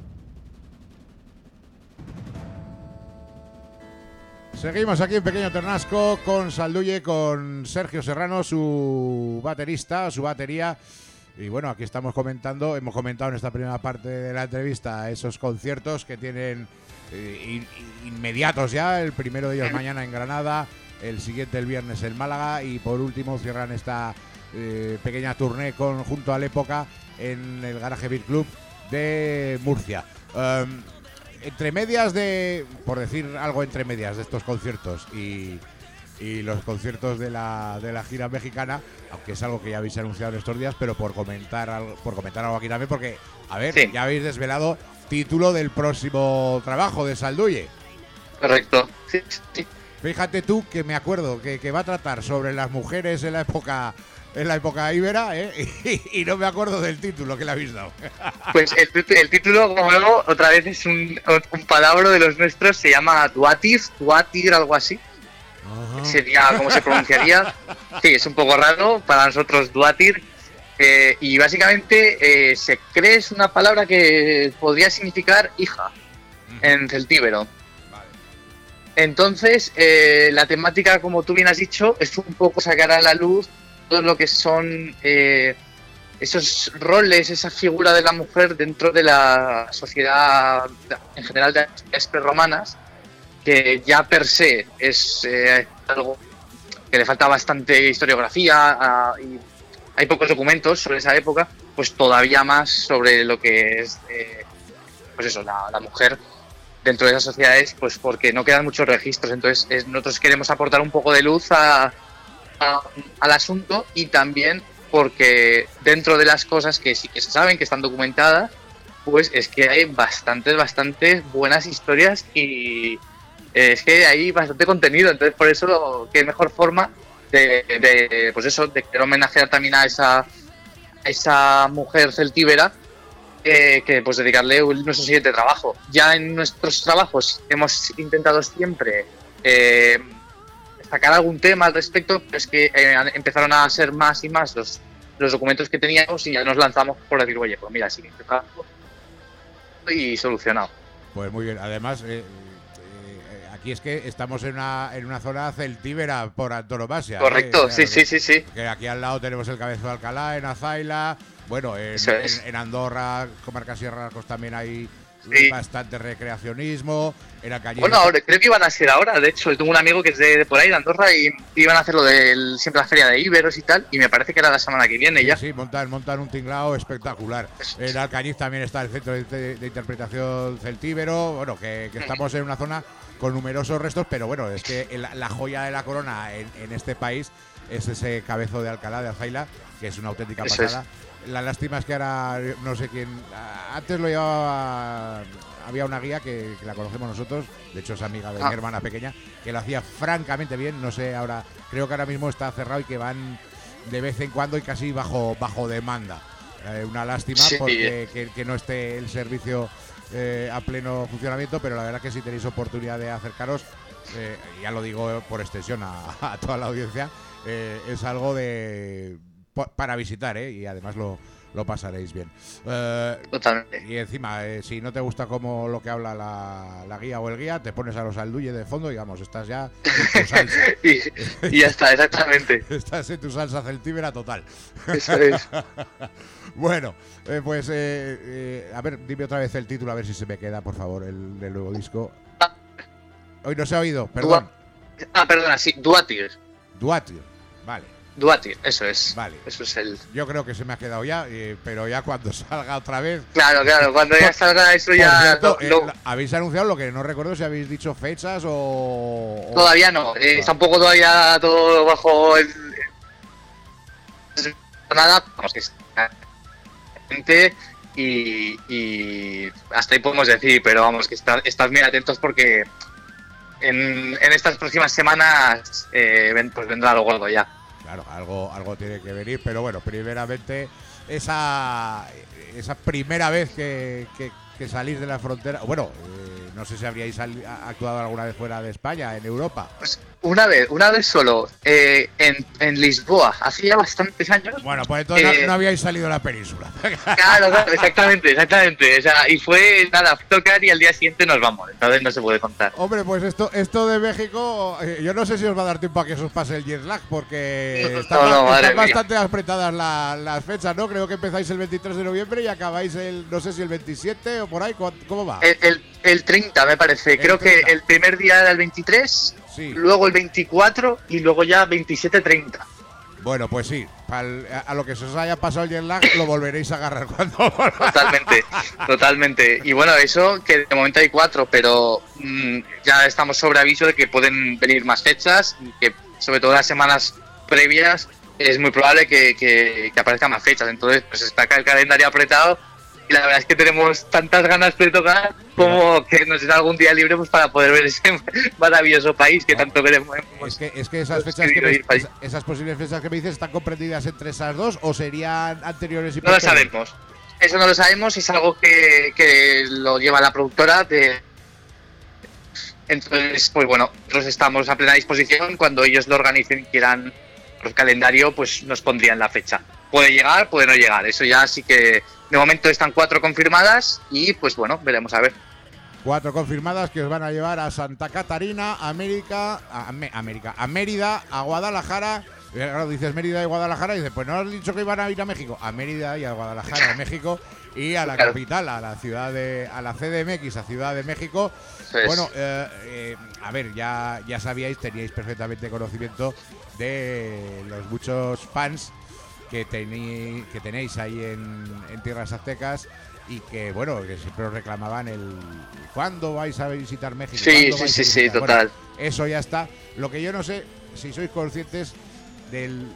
Speaker 1: Seguimos aquí en Pequeño Ternasco con Salduye, con Sergio Serrano, su baterista, su batería. Y bueno, aquí estamos comentando, hemos comentado en esta primera parte de la entrevista esos conciertos que tienen eh, in, inmediatos ya. El primero de ellos mañana en Granada, el siguiente el viernes en Málaga, y por último cierran esta eh, pequeña tournée con, junto a la Época en el Garaje Beat Club de Murcia. Um, Entre medias de, por decir algo entre medias de estos conciertos y, y los conciertos de la, de la gira mexicana, aunque es algo que ya habéis anunciado en estos días, pero por comentar algo, por comentar algo aquí también, porque, a ver, sí, ya habéis desvelado título del próximo trabajo de Salduye.
Speaker 11: Correcto, sí, sí.
Speaker 1: Fíjate tú que me acuerdo que, que va a tratar sobre las mujeres en la época... en la época íbera, ¿eh? y, y no me acuerdo del título que le habéis dado.
Speaker 11: Pues el, el título, como luego, otra vez es un, un palabra de los nuestros, se llama Duatir, Duatir, algo así. Uh-huh. Sería como se pronunciaría. Sí, es un poco raro para nosotros, Duatir. Eh, y básicamente eh, se cree es una palabra que podría significar hija, uh-huh, en celtíbero. Vale. Entonces, eh, la temática, como tú bien has dicho, es un poco sacar a la luz todo lo que son eh, esos roles, esa figura de la mujer dentro de la sociedad en general de las prerromanas, que ya per se es eh, algo que le falta bastante historiografía, uh, y hay pocos documentos sobre esa época, pues todavía más sobre lo que es eh, pues eso, la, la mujer dentro de esas sociedades, pues porque no quedan muchos registros. Entonces es, nosotros queremos aportar un poco de luz a A, al asunto, y también porque dentro de las cosas que sí que se saben, que están documentadas, pues es que hay bastantes, bastantes buenas historias, y eh, es que hay bastante contenido. Entonces por eso, qué mejor forma de, de pues eso, de querer homenajear también a esa, a esa mujer celtíbera, eh, que pues dedicarle nuestro siguiente trabajo. Ya en nuestros trabajos hemos intentado siempre eh, sacar algún tema al respecto, pero es que eh, empezaron a ser más y más los los documentos que teníamos y ya nos lanzamos por decir, oye, pues mira, sí, y solucionado.
Speaker 1: Pues muy bien, además eh, eh, aquí es que estamos en una en una zona celtíbera por antonomasia.
Speaker 11: Correcto,
Speaker 1: ¿eh?
Speaker 11: sí, sí, sí, sí.
Speaker 1: Que aquí al lado tenemos el Cabezo de Alcalá, en Azaila, bueno, en,
Speaker 11: Eso es.
Speaker 1: en, en Andorra, comarca Sierra Arcos también hay
Speaker 11: Sí.
Speaker 1: bastante recreacionismo, en Alcañiz.
Speaker 11: Bueno, ahora, creo que iban a ser ahora, de hecho, tengo un amigo que es de, de por ahí, de Andorra, y iban a hacer lo de siempre la feria de Iberos y tal, y me parece que era la semana que viene
Speaker 1: sí,
Speaker 11: ya.
Speaker 1: Sí, montan, montan un tinglao espectacular. En Alcañiz también está el Centro de, de, de Interpretación Celtíbero, bueno, que, que estamos en una zona con numerosos restos, pero bueno, es que el, la joya de la corona en, en este país es ese Cabezo de Alcalá, de Azaila, que es una auténtica
Speaker 11: Eso
Speaker 1: pasada.
Speaker 11: es.
Speaker 1: La lástima es que ahora no sé quién. Antes lo llevaba. Había una guía que, que la conocemos nosotros, de hecho es amiga de
Speaker 11: Ah.
Speaker 1: mi hermana pequeña, que lo hacía francamente bien. No sé, ahora creo que ahora mismo está cerrado y que van de vez en cuando y casi bajo bajo demanda. Eh, una lástima
Speaker 11: Sí.
Speaker 1: porque que, que no esté el servicio eh, a pleno funcionamiento, pero la verdad que si tenéis oportunidad de acercaros, eh, ya lo digo por extensión a, a toda la audiencia, eh, es algo de para visitar, ¿eh? Y además lo, lo pasaréis bien. Eh,
Speaker 11: Totalmente.
Speaker 1: Y encima, eh, si no te gusta como lo que habla la, la guía o el guía, te pones a los Alduye de fondo y vamos, estás ya en tu salsa.
Speaker 11: y, y ya está, exactamente.
Speaker 1: Estás en tu salsa celtíbera total.
Speaker 11: Eso es.
Speaker 1: Bueno, eh, pues eh, eh, a ver, dime otra vez el título, a ver si se me queda, por favor, el del nuevo disco. Hoy no se ha oído, perdón.
Speaker 11: Dua- ah, perdona, sí, Duatir.
Speaker 1: Duatir, vale.
Speaker 11: Duatir, eso es.
Speaker 1: Vale.
Speaker 11: Eso es el.
Speaker 1: Yo creo que se me ha quedado ya, eh, pero ya cuando salga otra vez.
Speaker 11: Claro, claro, cuando ya salga eso
Speaker 1: Por
Speaker 11: ya.
Speaker 1: cierto,
Speaker 11: lo-
Speaker 1: eh,
Speaker 11: lo-
Speaker 1: la- habéis anunciado lo que no recuerdo si habéis dicho fechas o. o-
Speaker 11: Todavía no, eh, está un poco todavía todo bajo el. Nada, vamos que está gente y, y hasta ahí podemos decir, pero vamos que está, estad muy atentos porque en, en estas próximas semanas eh, ven- pues vendrá algo gordo ya.
Speaker 1: Claro, algo, algo tiene que venir, pero bueno, primeramente esa, esa primera vez que, que, que salís de la frontera, bueno, eh, no sé si habríais sali- actuado alguna vez fuera de España, en Europa.
Speaker 11: Pues una vez, una vez solo, eh, en, en Lisboa, hace ya bastantes años.
Speaker 1: Bueno, pues entonces
Speaker 11: Eh,
Speaker 1: no, no habíais salido a la península.
Speaker 11: Claro, claro, exactamente, exactamente. O sea, y fue nada, tocar y al día siguiente nos vamos. Entonces no se puede contar.
Speaker 1: Hombre, pues esto esto de México, eh, yo no sé si os va a dar tiempo a que os pase el jet lag, porque
Speaker 11: No,
Speaker 1: están,
Speaker 11: no,
Speaker 1: ba-
Speaker 11: madre
Speaker 1: están
Speaker 11: mía.
Speaker 1: bastante apretadas la- las fechas, ¿no? Creo que empezáis el veintitrés de noviembre y acabáis el, no sé si el veintisiete o por ahí, ¿cómo cómo va?
Speaker 11: El, el, el treinta me parece.
Speaker 1: El
Speaker 11: Creo
Speaker 1: treinta.
Speaker 11: que el primer día era el veintitrés,
Speaker 1: Sí.
Speaker 11: luego el veinticuatro y luego ya veintisiete treinta.
Speaker 1: Bueno, pues sí, pa'l- a, a lo que se os haya pasado el jet lag lo volveréis a agarrar cuando
Speaker 11: Totalmente, totalmente. Y bueno, eso que de momento hay cuatro, pero mm, ya estamos sobre aviso de que pueden venir más fechas y que sobre todo las semanas previas es muy probable que, que, que aparezcan más fechas. Entonces, pues está acá el calendario apretado y la verdad es que tenemos tantas ganas de tocar como que nos da algún día libre pues para poder ver ese maravilloso país que tanto queremos.
Speaker 1: Es que, es que esas
Speaker 11: Pues
Speaker 1: fechas que
Speaker 11: querido
Speaker 1: me-
Speaker 11: ir para allí.
Speaker 1: esas, esas posibles fechas que me dices están comprendidas entre esas dos o serían anteriores y
Speaker 11: No lo
Speaker 1: posteriores?
Speaker 11: sabemos. Eso no lo sabemos, es algo que, que lo lleva la productora de... Entonces, pues bueno, nosotros estamos a plena disposición. Cuando ellos lo organicen y quieran el calendario, pues nos pondrían la fecha. Puede llegar, puede no llegar. Eso ya sí que de momento están cuatro confirmadas y pues bueno, veremos a ver.
Speaker 1: Cuatro confirmadas que os van a llevar a Santa Catarina, América, a, Amé- América, a Mérida, a Guadalajara. Y claro, dices Mérida y Guadalajara y dices, pues no has dicho que iban a ir a México. A Mérida y a Guadalajara, a México, y a la
Speaker 11: Claro.
Speaker 1: capital, a la ciudad de, a la C D M X, a Ciudad de México.
Speaker 11: Eso es.
Speaker 1: Bueno, eh, eh, a ver, ya, ya sabíais, teníais perfectamente conocimiento de los muchos fans que, tení, que tenéis ahí en, en Tierras Aztecas y que, bueno, que siempre os reclamaban el ¿cuándo vais a visitar México?
Speaker 11: Sí,
Speaker 1: ¿Cuándo
Speaker 11: sí,
Speaker 1: vais a
Speaker 11: sí, sí,
Speaker 1: visitar?".
Speaker 11: total.
Speaker 1: Bueno, eso ya está. Lo que yo no sé, si sois conscientes del...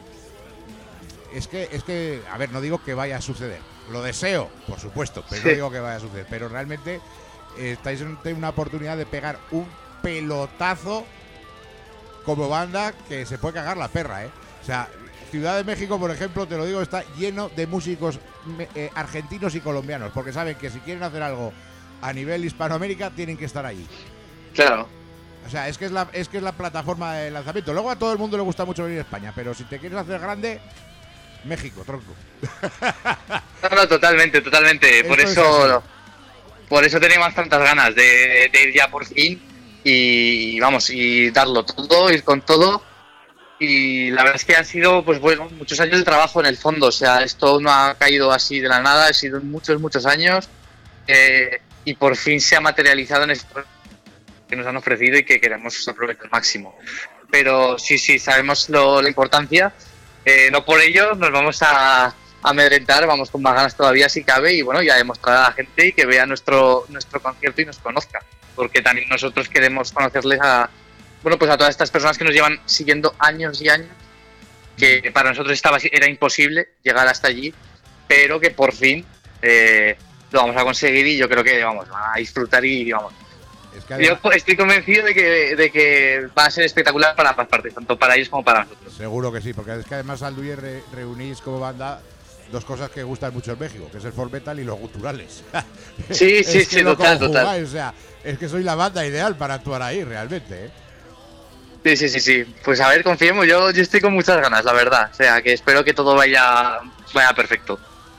Speaker 1: Es que, es que, a ver, no digo que vaya a suceder. Lo deseo, por supuesto, pero
Speaker 11: Sí.
Speaker 1: no digo que vaya a suceder. Pero realmente eh, estáis ante una oportunidad de pegar un pelotazo como banda que se puede cagar la perra, ¿eh? O sea, Ciudad de México, por ejemplo, te lo digo, está lleno de músicos me- eh, argentinos y colombianos, porque saben que si quieren hacer algo a nivel Hispanoamérica, tienen que estar allí.
Speaker 11: Claro.
Speaker 1: O sea, es que es la, es que es la plataforma de lanzamiento. Luego a todo el mundo le gusta mucho venir a España, pero si te quieres hacer grande, México, tronco.
Speaker 11: No, no, totalmente, totalmente. Por eso, por eso teníamos tantas ganas de, de ir ya por fin y vamos, y darlo todo, ir con todo. Y la verdad es que han sido, pues bueno, muchos años de trabajo en el fondo. O sea, esto no ha caído así de la nada, ha sido muchos, muchos años. Eh, y por fin se ha materializado en esto que nos han ofrecido y que queremos aprovechar al máximo. Pero sí, sí, sabemos lo, la importancia. Eh, no por ello nos vamos a amedrentar, vamos con más ganas todavía si cabe. Y bueno, ya demostrar a la gente y que vea nuestro, nuestro concierto y nos conozca. Porque también nosotros queremos conocerles a... Bueno, pues a todas estas personas que nos llevan siguiendo años y años, que para nosotros estaba era imposible llegar hasta allí, pero que por fin eh, lo vamos a conseguir y yo creo que vamos a disfrutar y vamos. Es que además, yo estoy convencido de que, de que va a ser espectacular para ambas partes, tanto para ellos como para nosotros.
Speaker 1: Seguro que sí, porque es que además Salduye re, reunís como banda dos cosas que gustan mucho en México, que es el folk metal y los guturales.
Speaker 11: Sí, sí, sí, total, total.
Speaker 1: O sea, es que soy la banda ideal para actuar ahí, realmente, ¿eh?
Speaker 11: Sí, sí, sí, sí. Pues a ver, confiemos. Yo, yo estoy con muchas ganas, la verdad. O sea, que espero que todo vaya, vaya perfecto.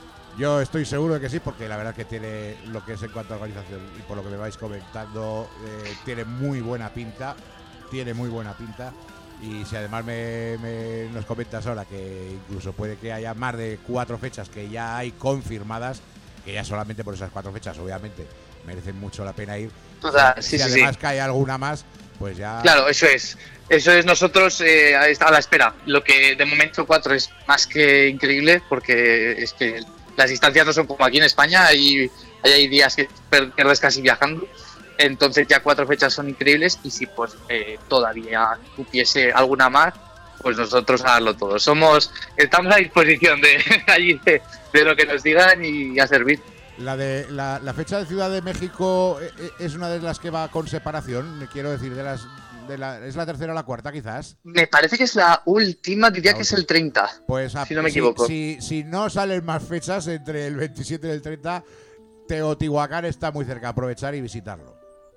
Speaker 1: Yo estoy seguro de que sí, porque la verdad que tiene lo que es en cuanto a organización y por lo que me vais comentando, eh, tiene muy buena pinta. Tiene muy buena pinta. Y si además me, me nos comentas ahora que incluso puede que haya más de cuatro fechas que ya hay confirmadas, que ya solamente por esas cuatro fechas, obviamente, merecen mucho la pena ir.
Speaker 11: O sea, sí,
Speaker 1: si
Speaker 11: sí,
Speaker 1: además
Speaker 11: sí.
Speaker 1: cae alguna más, pues ya...
Speaker 11: Claro, eso es. Eso es nosotros eh, a la espera. Lo que de momento cuatro es más que increíble, porque es que las distancias no son como aquí en España, y hay, hay días que pierdes casi viajando. Entonces ya cuatro fechas son increíbles, y si pues eh, todavía hubiese alguna más, pues nosotros a darlo todo. Somos, estamos a disposición de allí de, de lo que nos digan y a servir.
Speaker 1: La de la, la fecha de Ciudad de México es una de las que va con separación, quiero decir, de las de la, ¿es la tercera o la cuarta quizás?
Speaker 11: Me parece que es la última, diría la que última. Es el treinta,
Speaker 1: pues a,
Speaker 11: si no me
Speaker 1: si,
Speaker 11: equivoco.
Speaker 1: Si, si no salen más fechas entre el veintisiete y el treinta, Teotihuacán está muy cerca, aprovechar y visitarlo.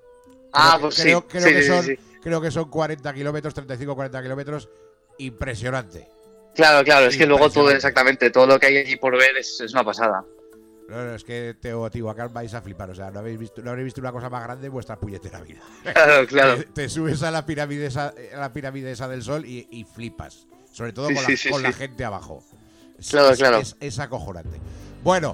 Speaker 11: Ah,
Speaker 1: creo,
Speaker 11: pues
Speaker 1: creo,
Speaker 11: sí.
Speaker 1: Creo,
Speaker 11: sí,
Speaker 1: que
Speaker 11: sí,
Speaker 1: son,
Speaker 11: sí.
Speaker 1: creo que son cuarenta kilómetros, treinta y cinco a cuarenta kilómetros, impresionante.
Speaker 11: Claro, claro, es que luego todo, exactamente, todo lo que hay allí por ver es, es una pasada.
Speaker 1: No, no, es que Teotihuacán vais a flipar, o sea, no habéis visto, no habréis visto una cosa más grande en vuestra puñetera vida.
Speaker 11: Claro, claro.
Speaker 1: Te, te subes a la pirámide esa, a la pirámide esa del Sol y, y flipas, sobre todo
Speaker 11: sí,
Speaker 1: con,
Speaker 11: sí,
Speaker 1: la,
Speaker 11: sí,
Speaker 1: con
Speaker 11: sí.
Speaker 1: la gente abajo. Es,
Speaker 11: claro,
Speaker 1: es,
Speaker 11: claro.
Speaker 1: Es, es acojonante. Bueno,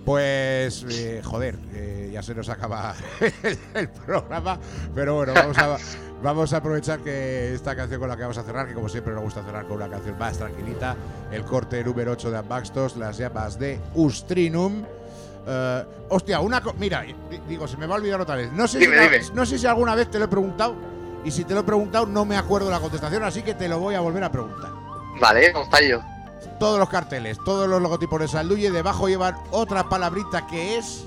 Speaker 1: pues, eh, joder, eh, ya se nos acaba el, el programa, pero bueno, vamos a... Vamos a aprovechar que esta canción con la que vamos a cerrar, que como siempre nos gusta cerrar con una canción más tranquilita, el corte número ocho de Ambaxtos, Las llamas de Ustrinum. Uh, hostia, una cosa... Mira, digo, se me va a olvidar otra vez. No sé,
Speaker 11: dime,
Speaker 1: si,
Speaker 11: dime.
Speaker 1: no sé si alguna vez te lo he preguntado, y si te lo he preguntado no me acuerdo la contestación, así que te lo voy a volver a preguntar.
Speaker 11: Vale, no fallo.
Speaker 1: Todos los carteles, todos los logotipos de Salduye, debajo llevan otra palabrita que es...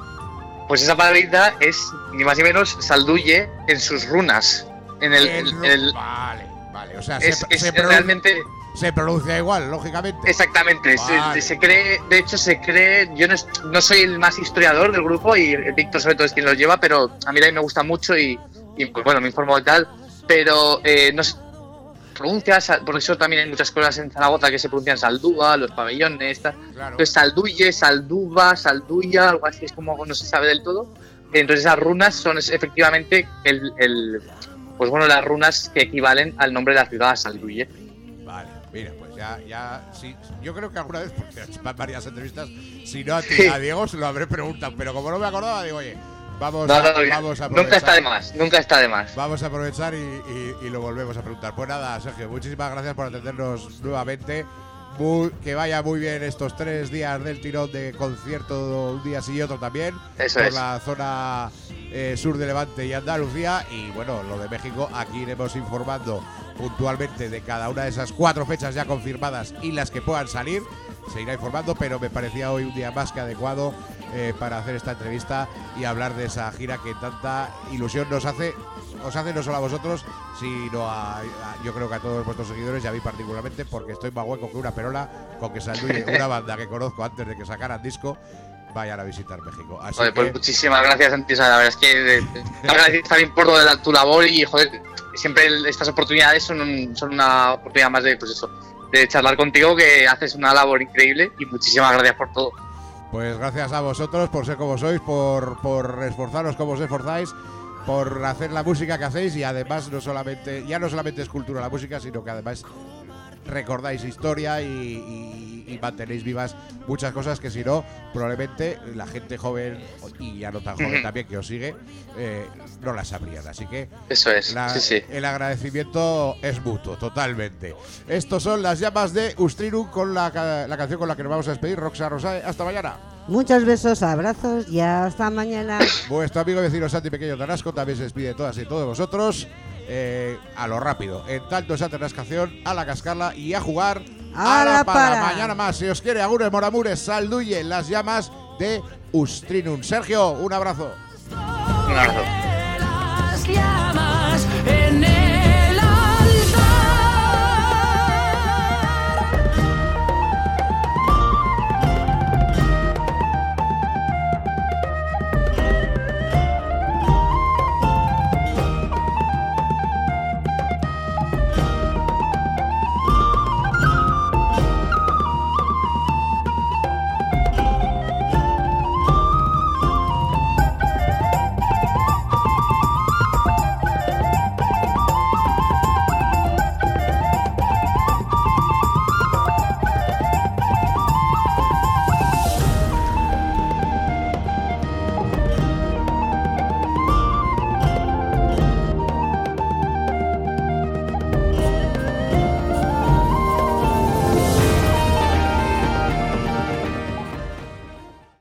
Speaker 11: Pues esa palabrita es ni más ni menos Salduye en sus runas. En el, el, el, el
Speaker 1: vale, vale. O sea,
Speaker 11: es,
Speaker 1: se,
Speaker 11: es
Speaker 1: se
Speaker 11: realmente
Speaker 1: se pronuncia igual, lógicamente.
Speaker 11: Exactamente.
Speaker 1: Vale.
Speaker 11: Se, se cree, de hecho, se cree. Yo no, no soy el más historiador del grupo y Víctor sobre todo es quien lo lleva, pero a mí también me gusta mucho y, y pues bueno, me informo de tal. Pero eh, no se pronuncia, por eso también hay muchas cosas en Zaragoza que se pronuncian Saldúa, los pabellones, tal.
Speaker 1: Claro.
Speaker 11: Entonces Salduye, Salduba, Salduya, algo así es como no se sabe del todo. Entonces esas runas son efectivamente el, el pues bueno, las runas que equivalen al nombre de la ciudad, Salduye.
Speaker 1: Vale, mira, pues ya, ya, sí, yo creo que alguna vez, porque en varias entrevistas, si no a ti,
Speaker 11: Sí.
Speaker 1: a Diego se lo habré preguntado, pero como no me acordaba, digo, oye, vamos,
Speaker 11: No,
Speaker 1: a,
Speaker 11: no, no,
Speaker 1: vamos a aprovechar.
Speaker 11: nunca está de más, nunca está de más.
Speaker 1: Vamos a aprovechar y, y, y lo volvemos a preguntar. Pues nada, Sergio, muchísimas gracias por atendernos nuevamente. Muy, que vaya muy bien estos tres días del tirón de concierto, un día sí y otro también.
Speaker 11: Eso
Speaker 1: por
Speaker 11: es.
Speaker 1: la zona eh, sur de Levante y Andalucía. Y bueno, lo de México, aquí iremos informando puntualmente de cada una de esas cuatro fechas ya confirmadas y las que puedan salir. Se irá informando, pero me parecía hoy un día más que adecuado eh, para hacer esta entrevista y hablar de esa gira que tanta ilusión nos hace. Os hace no solo a vosotros, sino a, a yo creo que a todos vuestros seguidores y a mí particularmente, porque estoy más hueco que una perola con que Salduye, una banda que conozco antes de que sacaran disco, vayan a visitar México. Así
Speaker 11: Joder,
Speaker 1: que,
Speaker 11: pues muchísimas gracias, Antis. La verdad es que eh, te agradezco también por lo de la, tu labor y joder, siempre estas oportunidades son, un, son una oportunidad más de, pues eso, de charlar contigo, que haces una labor increíble y muchísimas gracias por todo.
Speaker 1: Pues gracias a vosotros por ser como sois, por, por esforzaros como os esforzáis, por hacer la música que hacéis y además no solamente, ya no solamente es cultura la música, sino que además recordáis historia y, y, y mantenéis vivas muchas cosas que si no, probablemente la gente joven y ya no tan joven uh-huh. también que os sigue, eh, no las sabrían. Así que
Speaker 11: eso es,
Speaker 1: la,
Speaker 11: sí, sí.
Speaker 1: el agradecimiento es mutuo, totalmente. Estos son Las Llamas de Ustrinum con la, la canción con la que nos vamos a despedir. Roxa Rosae, hasta mañana.
Speaker 2: Muchos besos, abrazos y hasta mañana.
Speaker 1: Vuestro amigo y vecino Santi Pequeño Tarasco también se despide de todas y todos vosotros. Eh, a lo rápido, en tanto esa terrascación, a la cascarla y a jugar
Speaker 2: a, a la para.
Speaker 1: para. Mañana más, si os quiere, Agures Moramures, Salduye, Las Llamas de Ustrinum. Sergio, un abrazo.
Speaker 11: Un abrazo.
Speaker 12: Las llamas en el